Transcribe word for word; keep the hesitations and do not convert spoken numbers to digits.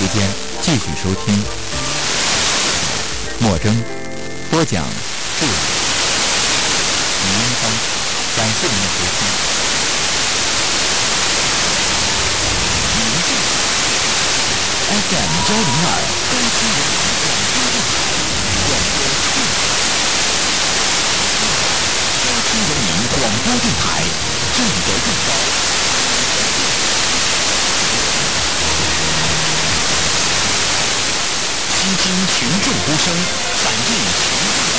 时间继续收听莫征播讲志李英芳，感谢您的收听。F M 幺零二高清人民广播电台，高清人民广播电台，正德更高。倾听群众呼声，反映群众。